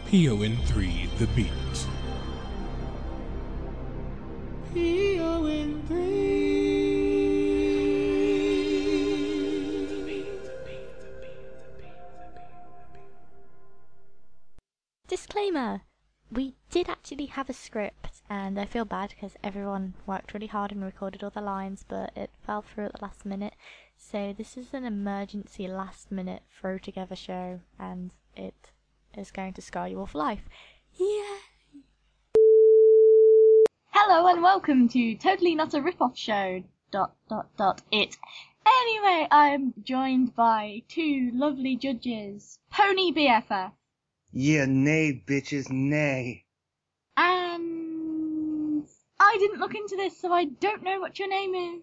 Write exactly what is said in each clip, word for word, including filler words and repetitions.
P O N three The Beat. P O N three. Disclaimer! We did actually have a script, and I feel bad because everyone worked really hard and recorded all the lines, but it fell through at the last minute. So this is an emergency last minute throw together show, and it is going to scar you all for life. Yeah! Hello and welcome to Totally Not a Rip-Off Show, dot dot dot it. Anyway, I'm joined by two lovely judges, Pony B F F. Yeah, nay, bitches, nay. And I didn't look into this, so I don't know what your name is.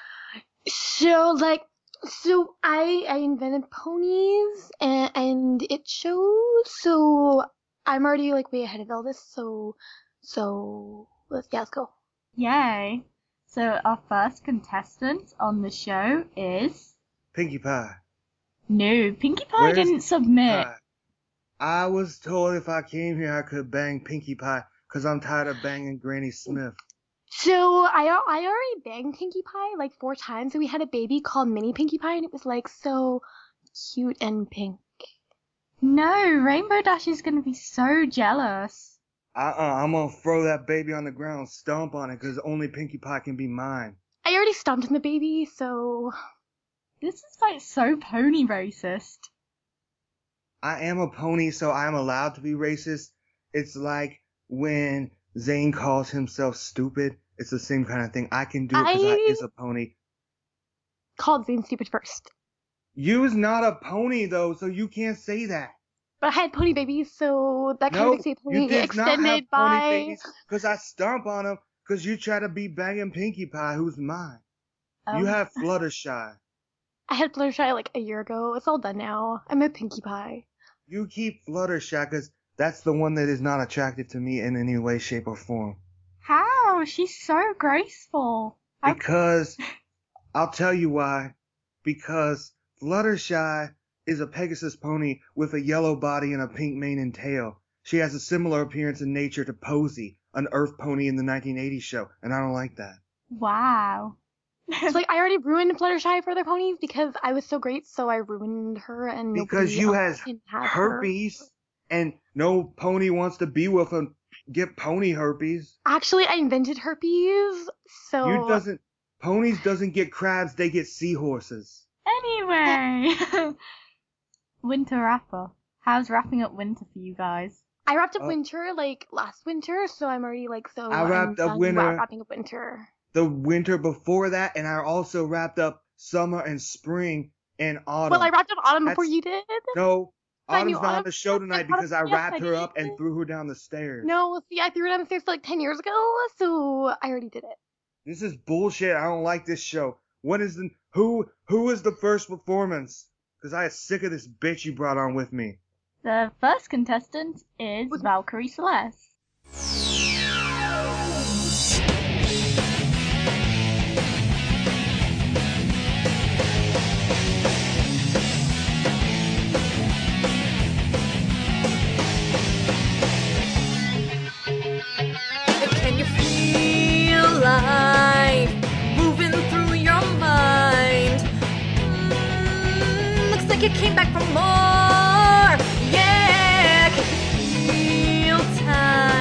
So, like, so I I invented ponies, and, and it shows, so I'm already, like, way ahead of all this, so, so, let's, yeah, let's go. Yay. So our first contestant on the show is... Pinkie Pie. No, Pinkie Pie Where's didn't submit. Pie? I was told if I came here I could bang Pinkie Pie, because I'm tired of banging Granny Smith. So, I, I already banged Pinkie Pie, like, four times, and we had a baby called Mini Pinkie Pie, and it was, like, so cute and pink. No, Rainbow Dash is going to be so jealous. Uh-uh, I'm gonna throw that baby on the ground, stomp on it, because only Pinkie Pie can be mine. I already stomped on the baby, so... This is, like, so pony racist. I am a pony, so I'm allowed to be racist. It's like when Zayn calls himself stupid. It's the same kind of thing. I can do it because I... I is a pony. Called Zayn stupid first. You's not a pony, though, so you can't say that. But I had pony babies, so that kind No, of makes me a pony you did extended not have by... pony babies, because I stomp on them, because you try to be banging Pinkie Pie, who's mine. Um, You have Fluttershy. I had Fluttershy like a year ago. It's all done now. I'm a Pinkie Pie. You keep Fluttershy, because that's the one that is not attracted to me in any way, shape, or form. How? She's so graceful. I- Because, I'll tell you why. Because Fluttershy is a Pegasus pony with a yellow body and a pink mane and tail. She has a similar appearance in nature to Posey, an Earth pony in the nineteen eighties show, and I don't like that. Wow. So, like, I already ruined Fluttershy for other ponies because I was so great, so I ruined her and Because nobody you else has can have herpes, her. and no pony wants to be with and get pony herpes. Actually, I invented herpes, so... You doesn't... Ponies doesn't get crabs, they get seahorses. Anyway. Winter wrapper. How's wrapping up winter for you guys? I wrapped up Oh. winter, like, last winter, so I'm already, like, so... I wrapped I'm up done winter. wrapping up winter. The winter before that, and I also wrapped up summer and spring and autumn. Well, I wrapped up autumn before That's- you did. No, I Autumn's knew not on Autumn- the show tonight Autumn- because I yes, wrapped I her up did. and threw her down the stairs. No, see, I threw it down the stairs like ten years ago, so I already did it. This is bullshit. I don't like this show. What is the... Who, who is the first performance? Because I am sick of this bitch you brought on with me. The first contestant is Valkyrie Celeste. Can you feel life moving through your mind? Mm, looks like you came back for more. Yeah, can you feel time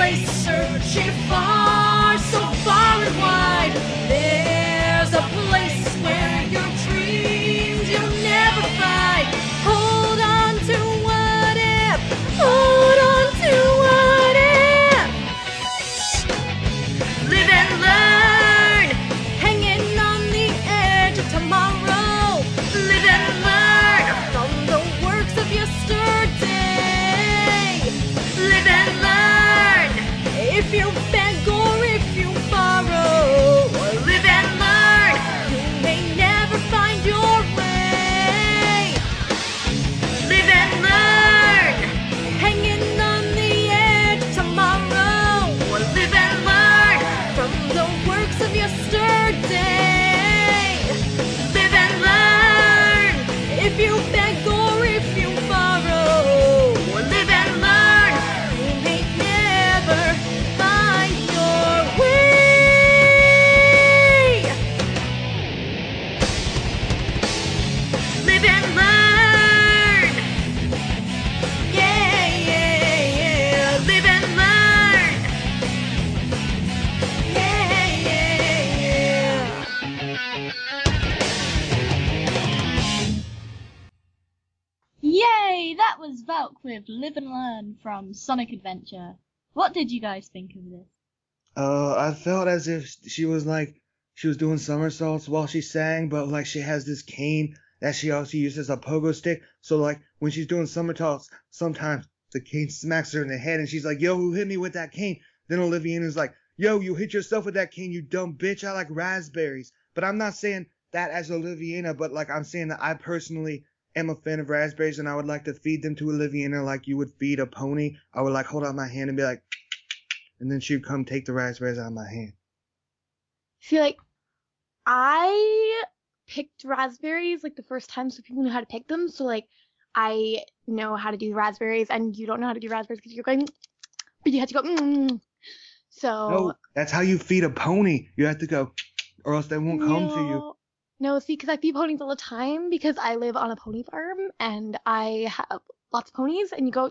place searching far, so far and wide. There's a place where your dreams you'll never find. Hold on to what if, hold on to what if. Live and learn, hanging on the edge of tomorrow. Live and learn from the works of yesterday. Live and learn, if you beg or if you borrow. Live and learn, you may never find your way. Live and learn, hanging on the edge of tomorrow. Live and learn from the works of yesterday. Live and learn, if you beg or if you borrow. Live and learn, you may never find your way. Live and learn. Yeah, yeah, yeah. Live and learn. Yeah, yeah, yeah. Yay! That was Valk with Live and Learn from Sonic Adventure. What did you guys think of this? Uh, I felt as if she was like, she was doing somersaults while she sang, but like she has this cane that she also uses as a pogo stick. So like when she's doing somersaults, sometimes the cane smacks her in the head and she's like, yo, who hit me with that cane? Then Oliviana's like, yo, you hit yourself with that cane, you dumb bitch. I like raspberries. But I'm not saying that as Oliviana, but like I'm saying that I personally am a fan of raspberries and I would like to feed them to Oliviana like you would feed a pony. I would like hold out my hand and be like, and then she'd come take the raspberries out of my hand. See, like, I picked raspberries like the first time, so people know how to pick them. So like, I know how to do raspberries, and you don't know how to do raspberries because you're going, but you have to go. Mm. So No, that's how you feed a pony. You have to go, or else they won't come to you. no, no, see, because I feed ponies all the time because I live on a pony farm and I have lots of ponies, and you go,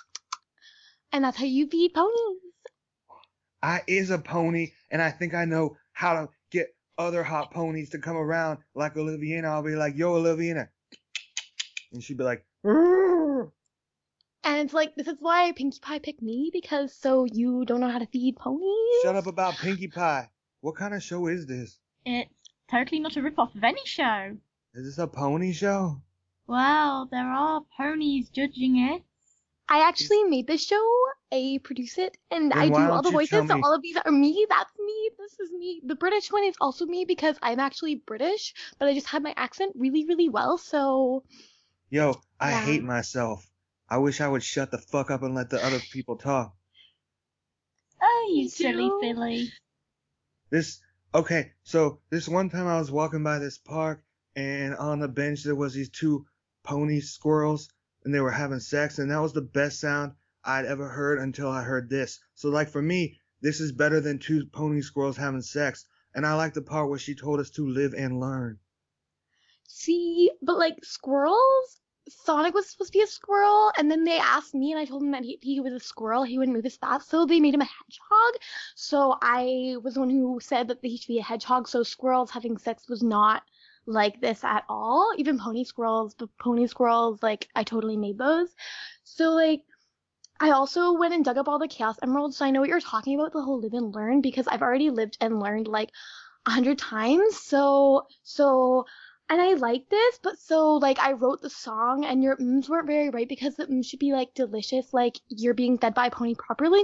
and that's how you feed ponies. I is a pony, and I think I know how to get other hot ponies to come around like Oliviana. I'll be like, yo, Oliviana. And she'd be like, "Rrrr." And it's like, this is why Pinkie Pie picked me, because so you don't know how to feed ponies. Shut up about Pinkie Pie. What kind of show is this? It's totally not a rip-off of any show. Is this a pony show? Well, there are ponies judging it. I actually made this show. I produce it, and Then I do why all don't the you tell voices. So me? all of these are me. That's me. This is me. The British one is also me because I'm actually British, but I just had my accent really, really well. So Yo, I Yeah. hate myself. I wish I would shut the fuck up and let the other people talk. Oh, you Me silly too. filly. This, okay, so this one time I was walking by this park, and on the bench there was these two pony squirrels, and they were having sex, and that was the best sound I'd ever heard until I heard this. So like for me, this is better than two pony squirrels having sex, and I like the part where she told us to live and learn. see, but like squirrels, Sonic was supposed to be a squirrel, and then they asked me, and I told them that he, he was a squirrel. He wouldn't move as fast, so they made him a hedgehog. So I was the one who said that he should be a hedgehog. So squirrels having sex was not like this at all. Even pony squirrels, but pony squirrels, like I totally made those. So like, I also went and dug up all the Chaos Emeralds, so I know what you're talking about, the whole live and learn, because I've already lived and learned like a hundred times. So, so, and I like this, but so like I wrote the song, and your ums weren't very right because the ums should be like delicious, like you're being fed by a pony properly,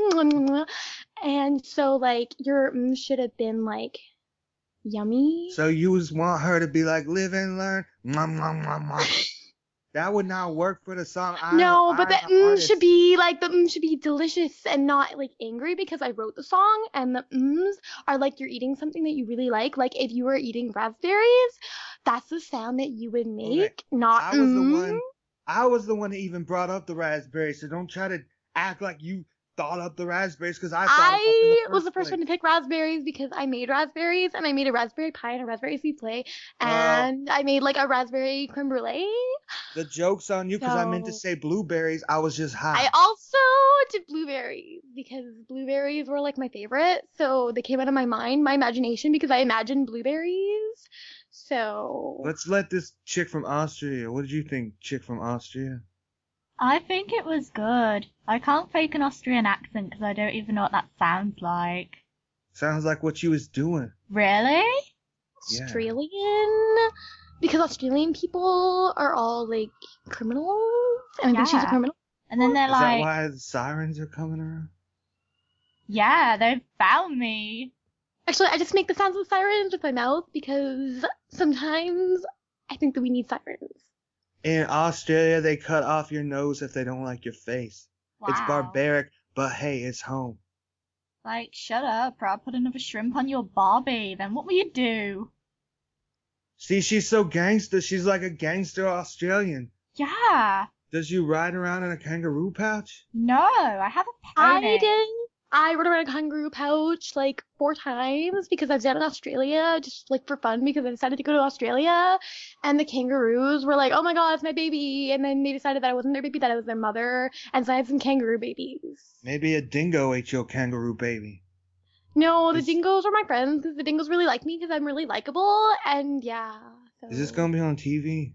and so like your ums should have been like yummy. So you just want her to be like, live and learn? Mwah, mwah, mwah, mwah. That would not work for the song. I'm, No, but the I'm mm artist. should be like the mm should be delicious and not like angry because I wrote the song, and the ums are like you're eating something that you really like. Like if you were eating raspberries, that's the sound that you would make, not I was mm. the one. I was the one that even brought up the raspberries. So don't try to act like you thought up the raspberries because I thought them up in I the was first the first place. one to pick raspberries because I made raspberries, and I made a raspberry pie and a raspberry souffle, Oh. and I made like a raspberry creme brulee. The joke's on you because I meant to So- say blueberries. I was just high. I also did blueberries because blueberries were like my favorite. So they came out of my mind, my imagination, because I imagined blueberries. So Let's let this chick from Austria. What did you think, chick from Austria? I think it was good. I can't fake an Austrian accent because I don't even know what that sounds like. Sounds like what you was doing. Really? Yeah. Australian, because Australian people are all like criminals, and I think she's a Yeah. criminal. And then they're Is that like, why the sirens are coming around? yeah, they found me. Actually, I just make the sounds of sirens with my mouth because sometimes I think that we need sirens. In Australia, they cut off your nose if they don't like your face. Wow. It's barbaric, but hey, it's home. Like, shut up, or I'll put another shrimp on your Barbie. Then what will you do? See, she's so gangster. She's like a gangster Australian. Yeah. Does you ride around in a kangaroo pouch? No, I have a I pony. did. I rode around a kangaroo pouch like four times because I've done it in Australia just like for fun because I decided to go to Australia, and the kangaroos were like, "Oh my god, it's my baby," and then they decided that I wasn't their baby, that I was their mother, and so I had some kangaroo babies. Maybe a dingo ate your kangaroo baby. No, the Is- dingoes are my friends because the dingoes really like me because I'm really likable, and yeah. So. Is this gonna be on T V?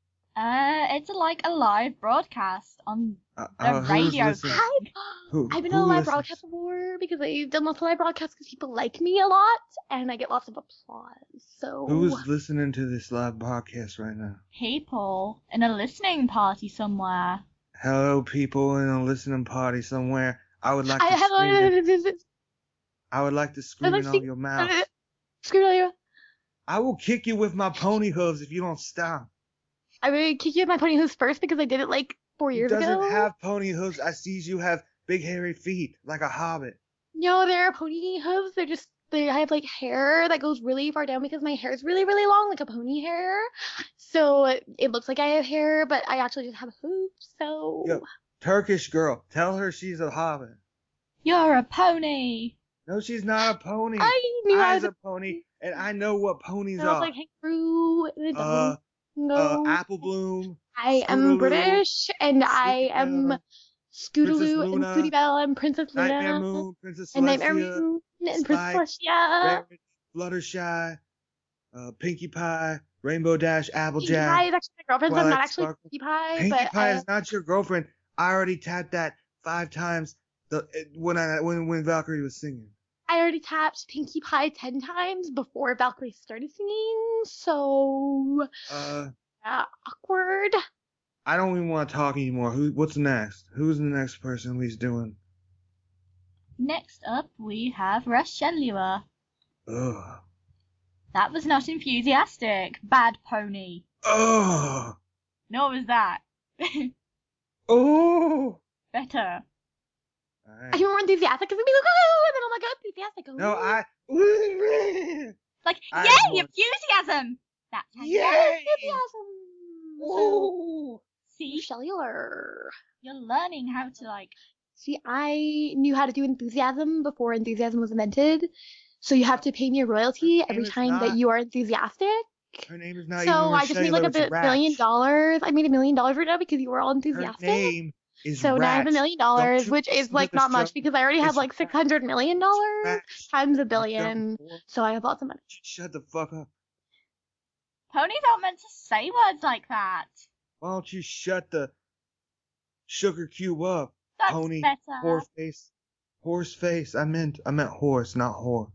Uh, it's like a live broadcast on Uh, the uh, who's radio. listening? I've, Who, I've been who on a live listens? broadcast before because I've done lots of live broadcasts because people like me a lot, and I get lots of applause. So Who's listening to this live podcast right now? People in a listening party somewhere. Hello, people in a listening party somewhere. I would like I to have scream. a I would like to scream like in all see- your mouth. screw you. I will kick you with my pony hooves if you don't stop. I would kick you with my pony hooves first because I did it like four He years doesn't ago. have pony hooves. I sees you have big hairy feet like a hobbit. No, they're pony hooves. They're just they I have like hair that goes really far down because my hair is really really long, like a pony hair. So it, it looks like I have hair, but I actually just have hooves. So Yo, Turkish girl, tell her she's a hobbit. You're a pony. No, she's not a pony. I knew I I was was a pony, and I know what ponies I was are. like kangaroo. And it uh, doesn't uh, go. Apple Bloom. I am Scootaloo, British, and I am Fluttershy, Scootaloo and Luna, Scooty Belle and Princess Luna Nightmare Moon, Princess and Nightmare Celestia, Moon and Princess Spike, Celestia. Red, Fluttershy, uh, Pinkie Pie, Rainbow Dash, Pinkie Applejack. Pie is actually my girlfriend, so I'm Twilight not actually Sparkle. Pinkie Pie, Pinkie but Pie uh, is not your girlfriend. I already tapped that five times. The it- when I when when Valkyrie was singing. I already tapped Pinkie Pie ten times before Valkyrie started singing, so Uh, uh, awkward. I don't even want to talk anymore. Who? What's next? Who's the next person we's doing? Next up, we have Rashelua. Ugh. That was not enthusiastic. Bad pony. Ugh. Nor was that. Oh. Better. All I right. feel more enthusiastic because it'd be like, oh, and then I'm like, oh, enthusiastic. Oh. No, I. Like, I yay, want- enthusiasm! That's how you Yay! Enthusiasm. So, Ooh. see. cellular. You're learning how to, like, See, I knew how to do enthusiasm before enthusiasm was invented. So you have to pay me a royalty Her every name is time not- that you are enthusiastic. Her name is not So even I just made like a Rochelle, it's bi- million Ratch. dollars. I made a million dollars right now because you were all Her enthusiastic. name is So now I have a Ratch. million Don't dollars, you which is listen to like the not much show? because I already have It's like Ratch. six hundred million dollars Ratch. times a You billion. dumb whore. So I have lots of money. Shut the fuck up. ponies aren't meant to say words like that. Why don't you shut the sugar cube up, That's pony, better. horse face, horse face. I meant, I meant horse, not whore.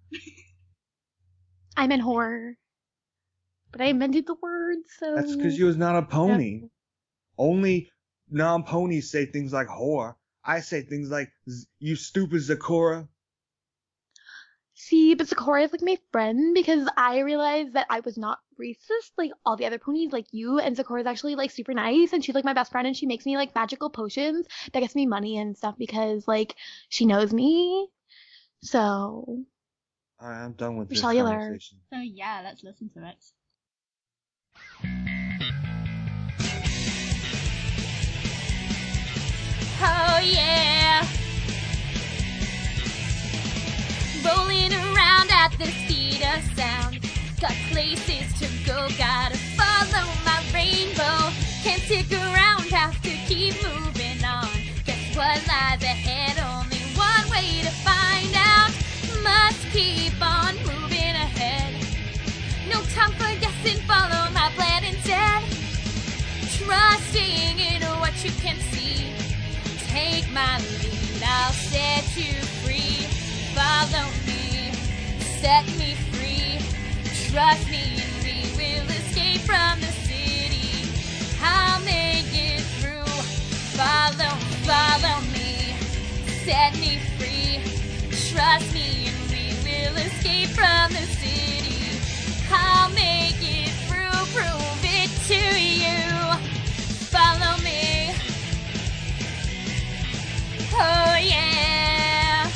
I'm in horror. But I invented the word, so. That's because you was not a pony. Only non-ponies say things like whore. I say things like, "Z- you stupid Zakora. See, but Sakura is like my friend because I realized that I was not racist like all the other ponies like you, and Sakura is actually like super nice and she's like my best friend and she makes me like magical potions that gets me money and stuff because like she knows me. So Alright, I'm done with this Cellular. conversation. So yeah, let's listen to it. Oh yeah. Rolling around at the speed of sound. Got places to go, gotta follow my rainbow. Can't sit take my lead, I'll set you free. Follow me, set me free. Trust me and we will escape from the city. I'll make it through. Follow, follow me, set me free. Trust me and we will escape from the city. I'll make it through, prove it to you. Follow me. Oh yeah.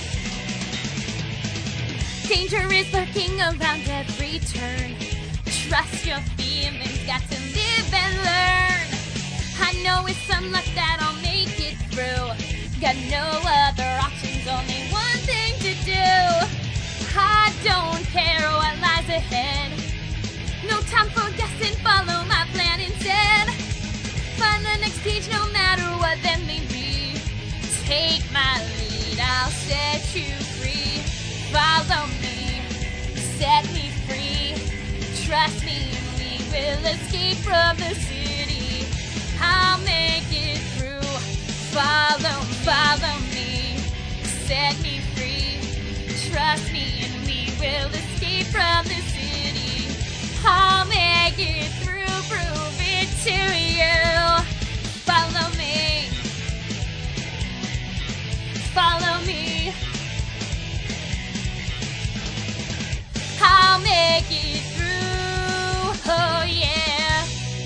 Danger is lurking around every turn. Trust your feelings, got to live and learn. I know it's some luck that I'll make it through. Got no other options, only one thing to do. I don't care what lies ahead. No time for guessing, follow my plan instead. Find the next page no matter what that may be. Take my lead, I'll set you free. Follow me, set me free. Trust me, we will escape from the city. I'll make it through. Follow, follow me, set me free. Trust me and we will escape from the city. I'll make it through, prove it to you. Follow me, follow me. I'll make it through, oh yeah.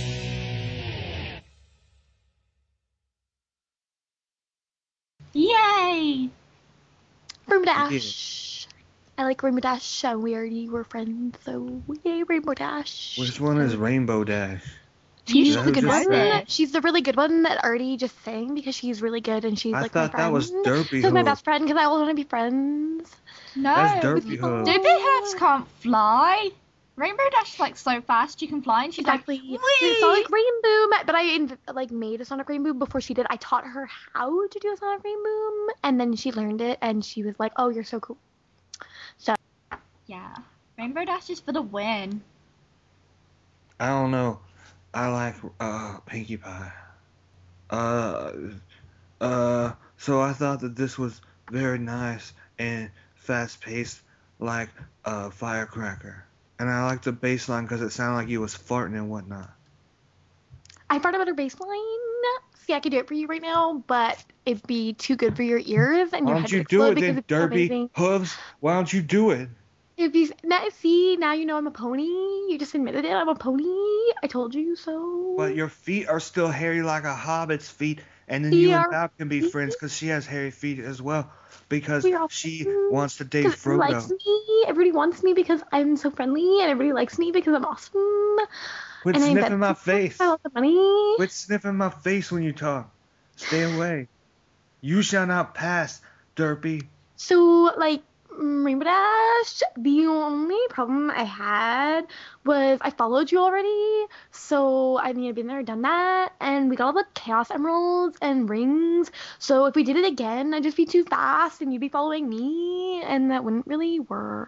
Yay! Rainbow Dash. I like Rainbow Dash, and we already were friends, so yay, Rainbow Dash. Which one is Rainbow Dash? She's You the should good just one. say- She's the really good one that already just sang because she's really good and she's I like my thought friend. that was Derpy She's my Hoof. best friend because I want to be friends. No, That's Derpy Hoof. Derpy Hoofs can't fly. Rainbow Dash is like so fast you can fly, and she's Exactly. like, It's Sonic Rainboom, but I inv- like made a Sonic Rainboom before she did. I taught her how to do a Sonic Rainboom, and then she learned it, and she was like, "Oh, you're so cool." yeah, Rainbow Dash is for the win. I don't know. I like uh Pinkie Pie. Uh, uh. So I thought that this was very nice and fast-paced, like a firecracker. And I liked the bass line because it sounded like you was farting and whatnot. I brought about her baseline. See, I could do it for you right now, but it'd be too good for your ears and Why your don't head you would do explode it because then, it's so Derpy amazing. Hooves? Why don't you do it? It'd be now, see, now you know I'm a pony. You just admitted it. I'm a pony. I told you so. But your feet are still hairy like a hobbit's feet, and then you We and are Val can be feet. friends because she has hairy feet as well. Because We are she friends. wants to date Because everybody likes Frodo. me. Everybody wants me because I'm so friendly, and everybody likes me because I'm awesome. Quit and I sniffing invent my stuff. face. I want the money. Quit sniffing my face when you talk. Stay away. You shall not pass, Derpy. So, like, mm, Rainbow Dash, the only problem I had was I followed you already. So, I mean, I've been there, done that. And we got all the Chaos Emeralds and rings. So, if we did it again, I'd just be too fast and you'd be following me. And that wouldn't really work.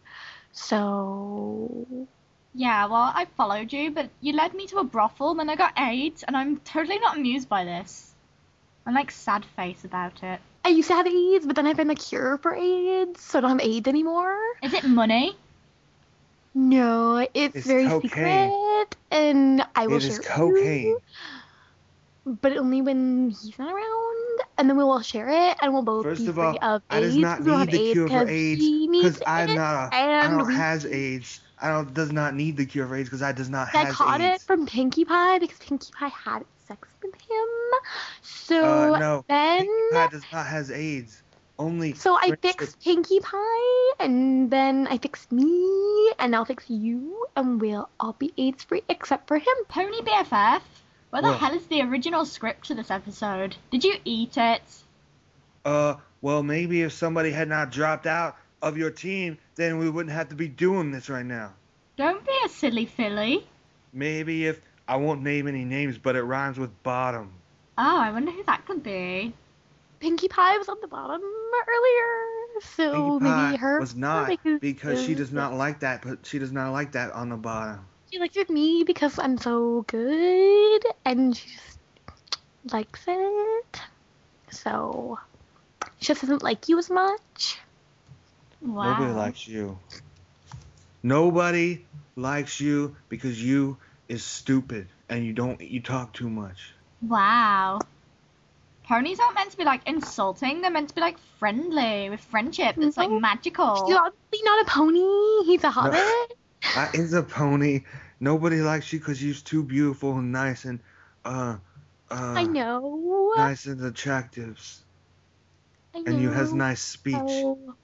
So. Yeah, well, I followed you, but you led me to a brothel, and I got AIDS, and I'm totally not amused by this. I'm like sad face about it. I used to have AIDS, but then I found a cure for AIDS, so I don't have AIDS anymore. Is it money? No, it's, It's very cocaine. secret, and I will It share is it with cocaine. you, but only when he's not around, and then we will share it, and we'll both First be of free all, of I AIDS. does not we don't need have the cure for 'cause AIDS she needs because I'm it, not a, I and don't we- has AIDS. I don't does not need the cure for AIDS because I does not I has caught it AIDS. from Pinkie Pie because Pinkie Pie had sex with him. So Uh, no, then, Pinkie Pie does not has AIDS. Only so I friends fixed with- Pinkie Pie, and then I fixed me, and I'll fix you, and we'll all be AIDS free except for him. Pony B F F? Where the What? hell is the original script to this episode? Did you eat it? Uh, well, maybe if somebody had not dropped out of your team, then we wouldn't have to be doing this right now. Don't be a silly filly. Maybe if I won't name any names, but it rhymes with bottom. Oh, I wonder who that could be. Pinkie Pie was on the bottom earlier, so Pinkie Pie maybe her was not because, because she does not like that, but she does not like that on the bottom. She likes with me because I'm so good, and she just likes it. so she just doesn't like you as much. Wow. Nobody likes you. Nobody likes you because you is stupid and you don't you talk too much. Wow. Ponies aren't meant to be like insulting, they're meant to be like friendly, with friendship that's like No. magical. He's obviously not a pony. He's a hobbit. I is a pony. Nobody likes you because you're too beautiful and nice and uh uh I know. nice and attractive. I know. And you has nice speech. Oh.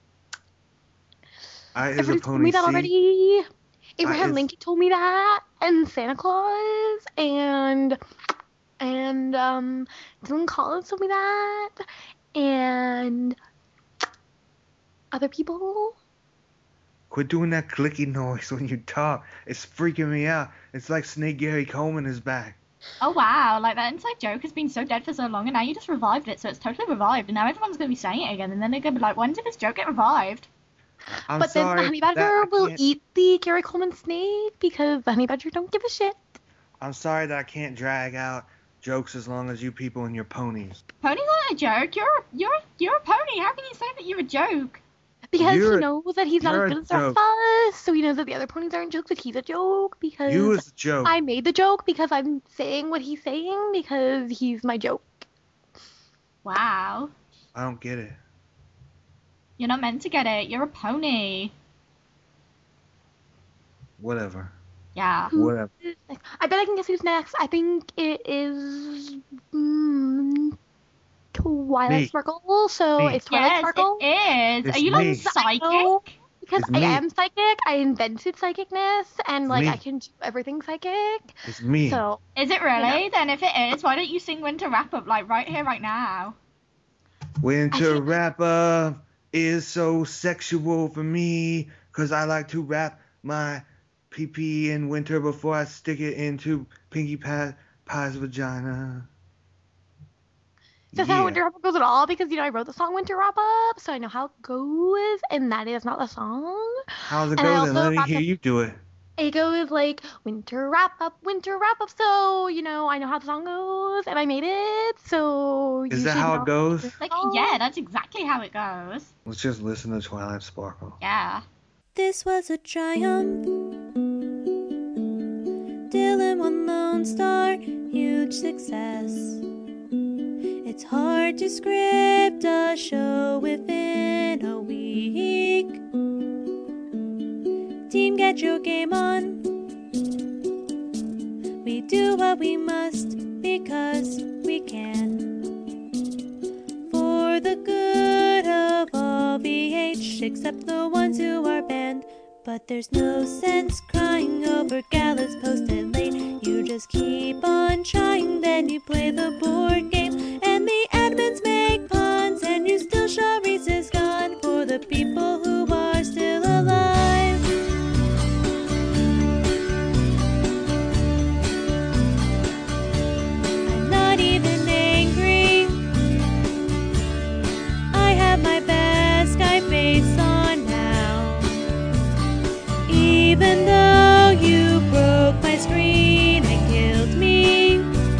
I is a Everybody's told pony. me that see? already. Abraham is- Lincoln told me that, and Santa Claus, and and um, Dylan Collins told me that, and other people. Quit doing that clicky noise when you talk. It's freaking me out. It's like Snake Gary Coleman is back. Oh wow, like that inside joke has been so dead for so long and now you just revived it, so it's totally revived and now everyone's going to be saying it again and then they're going to be like, when did this joke get revived? I'm but sorry then the honey that badger I will can't- eat the Gary Coleman snake because the honey badger don't give a shit. I'm sorry that I can't drag out jokes as long as you people and your ponies. Pony's not a joke, you're, you're, you're a pony, how can you say that you're a joke? Because You're he a- knows that he's not you're as a good as the rest of us, so he knows that the other ponies aren't jokes, but he's a joke because You is a joke. I made the joke because I'm saying what he's saying because he's my joke. Wow. I don't get it. You're not meant to get it, you're a pony. Whatever. Yeah. Whatever. I bet I can guess who's next. I think it is mm, Twilight Me. Sparkle. So Me. it's Twilight Yes, Sparkle. it is. It's Are you like me. psychic? No, because It's I me. am psychic. I invented psychicness, and like me. I can do everything psychic. It's me. So Is it really? Then if it is, why don't you sing Winter Wrap Up like right here, right now? Winter think- wrap up is so sexual for me because I like to wrap my pee pee in winter before I stick it into Pinkie Pie, Pie's vagina. that's Yeah. how Winter Wrap Up goes at all because you know I wrote the song Winter Wrap Up, so I know how it goes, and that is not the song. How's it And I go then? also Let me wrapped hear up- you do it. It goes like Winter Wrap Up, Winter Wrap Up. So you know I know how the song goes, and I made it. So Is you that should how know it goes? the Like, song. yeah, that's exactly how it goes. Let's just listen to Twilight Sparkle. Yeah. This was a triumph. Dylan won Lone Star, huge success. It's hard to script a show within a week. Team, get your game on. We do what we must because we can. For the good of all V H, except the ones who are banned. But there's no sense crying over galas posted late. You just keep on trying, then you play the board game. And the admins make puns, and you still show Reese's gone for the people who are still alive. I'm not even angry. I have my best guy face on now. Even though you broke my screen and killed me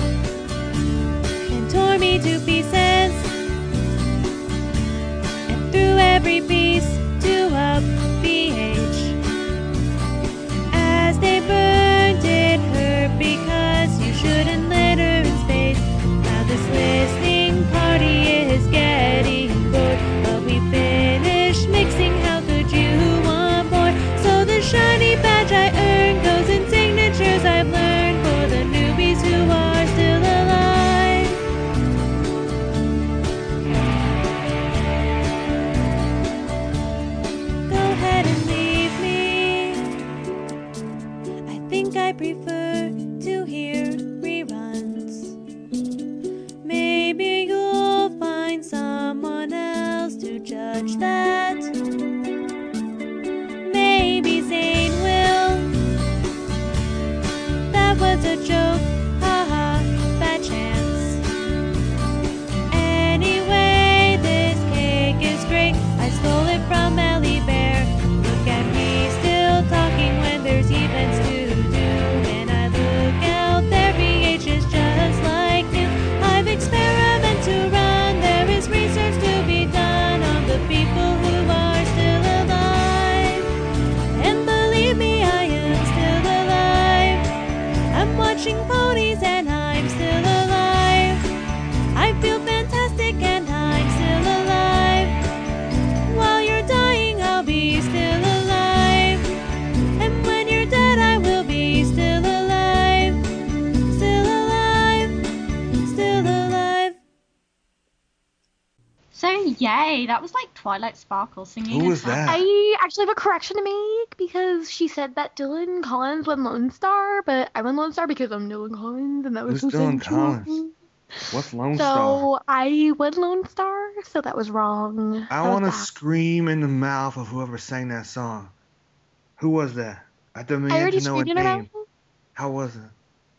and tore me to pieces and threw every piece to up V H. As they burned, it hurt because you shouldn't litter in space. Now this listening party is getting bored, but we finished mixing. How could you want more? So the shiny badge I earned goes in signatures I've learned for the newbies who are still alive. Go ahead and leave me. I think I prefer to hear reruns. Maybe you'll find someone else to judge that. Maybe Zane will. That was a joke, haha, bad chance. Anyway, this cake is great. I stole it from Ellie Bear. Look at me still talking when there's events to do. When I look out there, V H is just like new. I've experimented to run yay! That was like Twilight Sparkle singing. Who as was well. that? I actually have a correction to make because she said that Dylan Collins won Lone Star, but I won Lone Star because I'm Dylan Collins, and that was Who's so Dylan sad. Collins? What's Lone Star? So I won Lone Star, so that was wrong. I That was want to bad. scream in the mouth of whoever sang that song. Who was that? I I demand already to know a screamed in her name. mouth. How was it?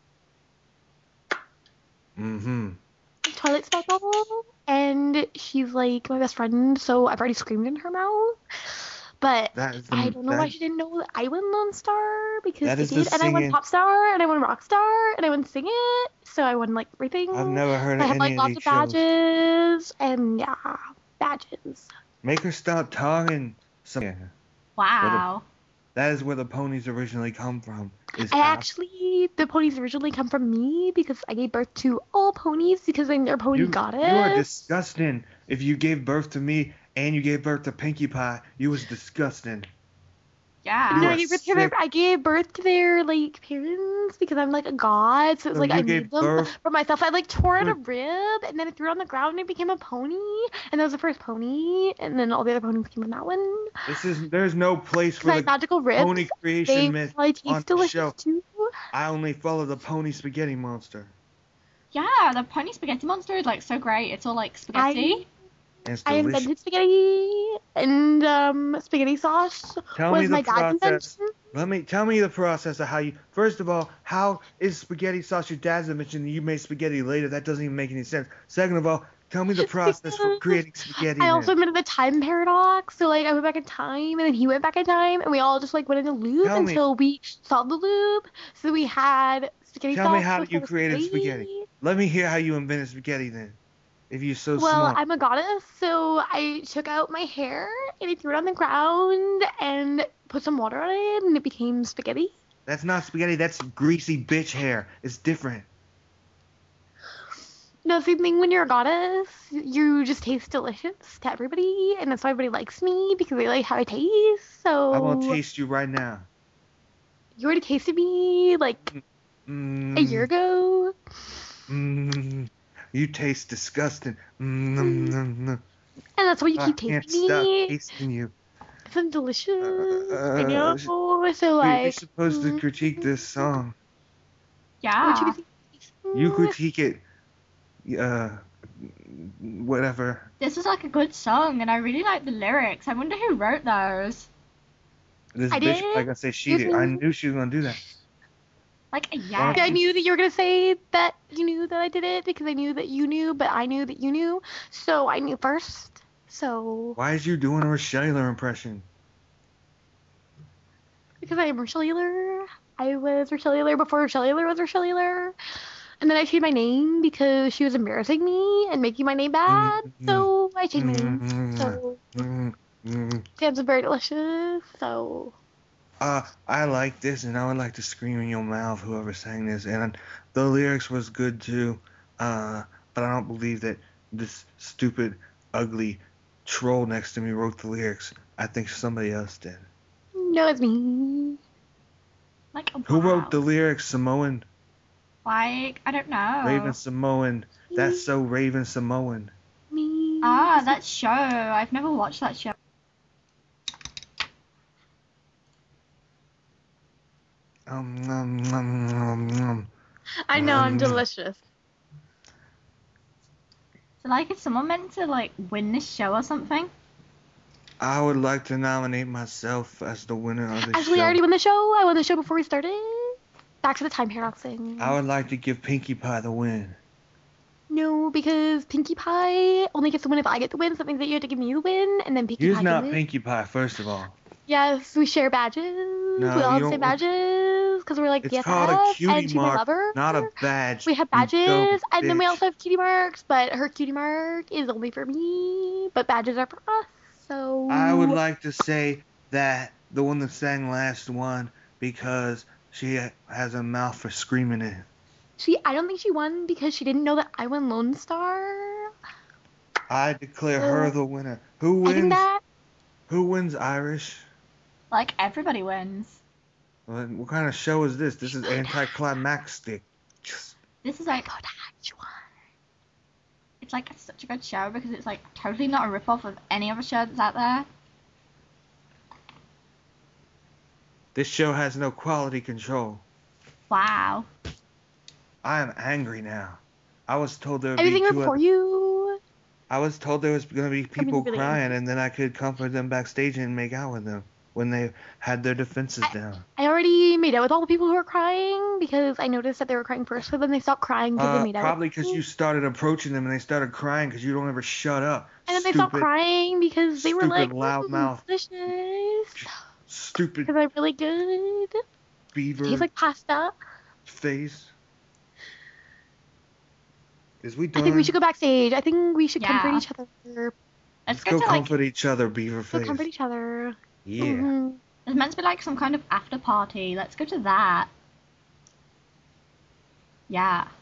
Mm-hmm. Twilight Sparkle, and she's like my best friend, so I've already screamed in her mouth. But That is the, I don't know that, why she didn't know that I won Lone Star because That I is the did, and I won singing- Pop Star, and I won Rock Star, and I won Sing It, so I won like everything. I've never heard I of have like any of lots these of shows. badges, and yeah, badges. Make her stop talking. Some, yeah, Wow. that is where the ponies originally come from. Is I half- actually, the ponies originally come from me because I gave birth to all ponies because I'm their pony you, goddess. you are disgusting. If you gave birth to me and you gave birth to Pinkie Pie, you was disgusting. Yeah. No, are I gave birth to their, sick. I gave birth to their like parents because I'm like a god, so it's So like you I gave made them birth- for myself. I like tore out a Good. rib and then I threw it on the ground and it became a pony, and that was the first pony, and then all the other ponies came from that one. This is there's no place for Because I the had magical ribs. pony creation They myth probably on taste the delicious show. too. I only follow the pony spaghetti monster. Yeah, the Pony Spaghetti Monster is like so great. It's all like spaghetti. And it's I delicious. invented spaghetti and um spaghetti sauce Tell was me the my dad's process. invention. Let me tell me the process of how you. First of all, how is spaghetti sauce your dad's invention and you made spaghetti later? That doesn't even make any sense. Second of all, tell me the process for Because creating spaghetti. I also then. invented the time paradox. So like I went back in time and then he went back in time and we all just like went in a loop Tell me- until we solved the loop. So we had spaghetti Tell sauce. me how you before created spaghetti. Let me hear how you invented spaghetti then. If you're so Well, smart. I'm a goddess, so I took out my hair and I threw it on the ground and put some water on it and it became spaghetti. That's not spaghetti. That's greasy bitch hair. It's different. No, same thing when you're a goddess. You just taste delicious to everybody, and that's why everybody likes me because they like how I taste. So I will taste you right now. you already tasted me like Mm, a year ago. Mm, you taste disgusting. Mm, mm, mm, mm. And that's why you I keep can't tasting stop me. tasting you. It's I'm delicious. I Uh, know. sh- So Dude, like. you're supposed to critique this song. Yeah. What you You critique it. Uh, whatever. This was like a good song, and I really like the lyrics. I wonder who wrote those. This I bitch, did. like I said, she did. I Mhm. knew she was gonna do that. Like a Why yeah. I knew that you were gonna say that you knew that I did it because I knew that you knew, but I knew that you knew, so I knew first. So Why is you doing a Rochelle impression? because I am Rochelle Euler, I was Rochelle Euler before Rochelle Euler was Rochelle Euler, and then I changed my name because she was embarrassing me and making my name bad. Mhm. So I changed my name. Mhm. So Mm, mm. Sam's very delicious. So Uh, I like this, and I would like to scream in your mouth, whoever sang this. And the lyrics was good too. Uh, but I don't believe that this stupid, ugly troll next to me wrote the lyrics. I think somebody else did. no, it's me. Like wow. Who wrote the lyrics? Samoan, Like I don't know. Raven Samoan. That's so Raven Samoan. Me. Ah, that show. I've never watched that show. Um, um, um, um, um. I know I'm Um, delicious. So like, is someone meant to like win this show or something? I would like to nominate myself as the winner of this Actually, show. I already won the show. I won the show before we started. Back to the time paradox thing. I would like to give Pinkie Pie the win. No, because Pinkie Pie only gets the win if I get the win. So that means that you have to give me the win, and then Pinkie You're Pie not can win. Pinkie Pie, first of all. Yes, we share badges. No, we all you have the don't- same badges because we're like It's B F Fs, called a cutie and she's my mark, lover. not a badge. We have you badges, dumb and then we bitch. also have cutie marks, but her cutie mark is only for me, but badges are for us. So I would like to say that the one that sang last won because she has a mouth for screaming it. she. I don't think she won because she didn't know that I won Lone Star. I declare her Uh, the winner. Who I think wins? that Who wins Irish? Like everybody wins. What what kind of show is this? This is anticlimactic. This is like I know that she won. it's like such a good show because it's like totally not a rip-off of any other show that's out there. This show has no quality control. Wow. I am angry now. I was told there would Everything be two for oth- you. I was told there was going to be people really crying, and then I could comfort them backstage and make out with them when they had their defenses I- down. I already made out with all the people who were crying because I noticed that they were crying first, but then they stopped crying because Uh, they made out. probably with because me. you started approaching them and they started crying because you don't ever shut up. And then they Stupid, stopped crying because they were stupid like, loudmouth. delicious. stupid Because I'm really good. beaver Tastes like pasta. face. Is we I done? think we should go backstage. I think we should comfort Yeah. each other. Let's Let's go go to like, comfort each other, beaver Go face. comfort each other. Yeah. Mhm. there's meant to be like some kind of after party. Let's go to that. Yeah.